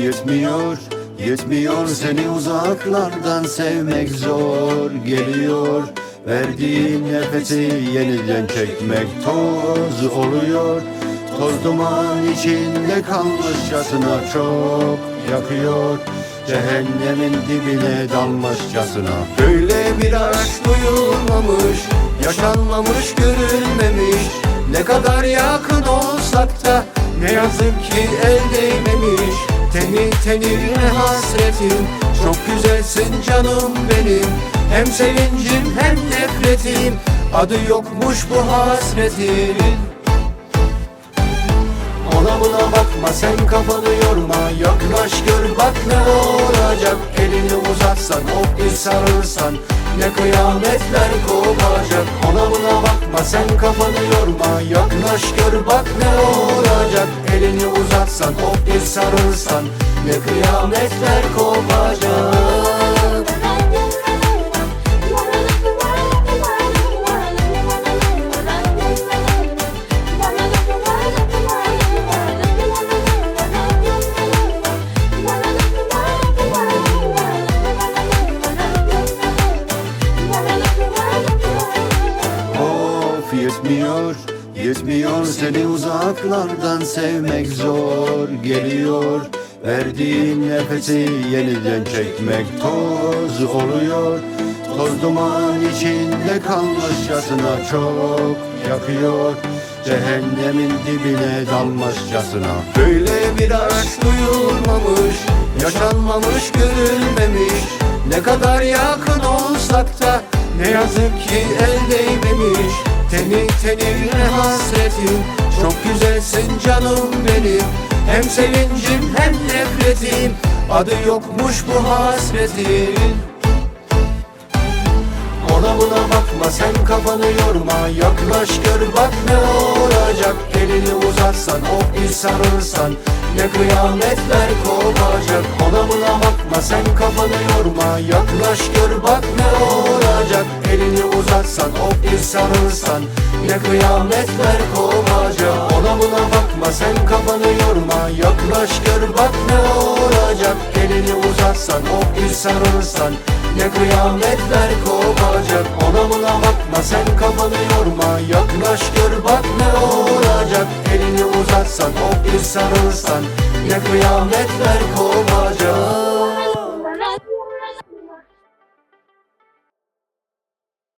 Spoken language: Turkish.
Yetmiyor seni uzaklardan sevmek zor geliyor. Verdiğin nefesi yeniden çekmek toz oluyor. Toz duman içinde kalmışçasına çok yakıyor. Cehennemin dibine dalmışçasına. Böyle bir aşk duyulmamış, yaşanmamış, görülmemiş. Ne kadar yakın olsak da ne yazık ki el değmemiş. Tenine hasretim, çok güzelsin canım benim. Hem sevincim hem nefretim, adı yokmuş bu hasretin. Ona buna bakma, sen kafanı yorma. Yaklaş gör bak ne olacak. Elini uzatsan, hop bir sarılsan, ne kıyametler kopacak. Ona buna bakma, sen kafanı yorma. Yaklaş gör bak ne olacak. Elini uzatsan, hop bir sarılsan, ne kıyametler kopacak. Yetmiyor seni uzaklardan sevmek zor geliyor. Verdiğin nefesi yeniden çekmek toz oluyor. Toz duman içinde kalmışçasına çok yakıyor. Cehennemin dibine dalmışçasına. Böyle bir aşk duyulmamış, yaşanmamış, görülmemiş. Ne kadar yakın olsak da ne yazık ki el değmemiş. Tenine hasretim, çok güzelsin canım benim. Hem sevincim hem nefretim, adı yokmuş bu hasretin. Ona buna bakma, sen kafanı yorma. Yaklaş gör bak ne olacak. Elini uzatsan, hop bir sarılsan, ne kıyametler kopacak. Ona buna bakma, sen kafanı yorma. Yaklaş gör bak ne olacak. Elini uzatsan, hop bir sarılsan, ne kıyametler kopacak. Ona buna bakma, sen kafanı yorma. Yaklaş gör bak ne olacak. Elini uzatsan, hop bir sarılsan, ne kıyametler kopacak. Ona buna bakma, sen kafanı yorma. Yaklaş gör bak ne olacak. Elini uzatsan, hop bir sarılsan, ne kıyametler kopacak.